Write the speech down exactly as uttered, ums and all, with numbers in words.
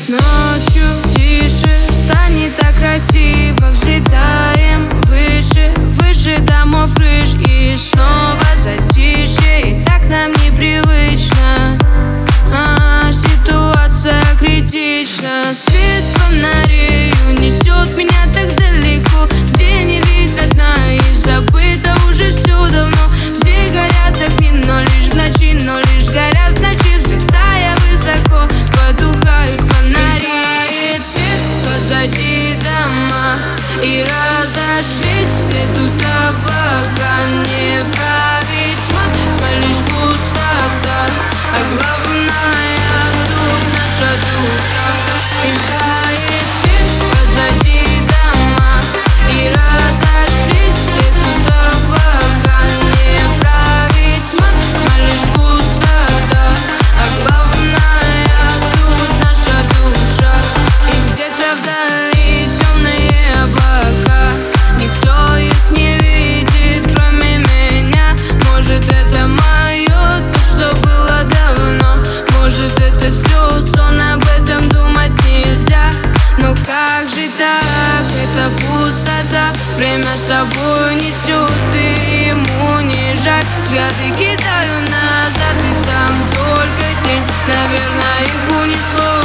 Ночью тише, станет так красиво. Взлетаем выше, выше домов крыш. И снова затишье, и так нам непривычно. а, Ситуация критична. Свет фонарей унесет меня так далеко, где не видно дна и забыто уже все давно. Где горят огни, но лишь в ночи, но лишь горят в ночи. Взлетая высоко, потухают фонари. Свет позади дома, и разошлись все тут облака. Не править тьма, тьма лишь пустота, а главное тут наша душа. И тает свет позади дома, и разошлись все тут облака. Не править тьма, тьма лишь пустота, а главное тут наша душа. И где-то вдали темные облака, никто их не видит, кроме меня. Может, это мое, то, что было давно. Может, это все сон, об этом думать нельзя. Но как же так, это пустота время с собой несет, и ему не жаль. Взгляды кидаю назад, и там только тень. Наверное, их унесло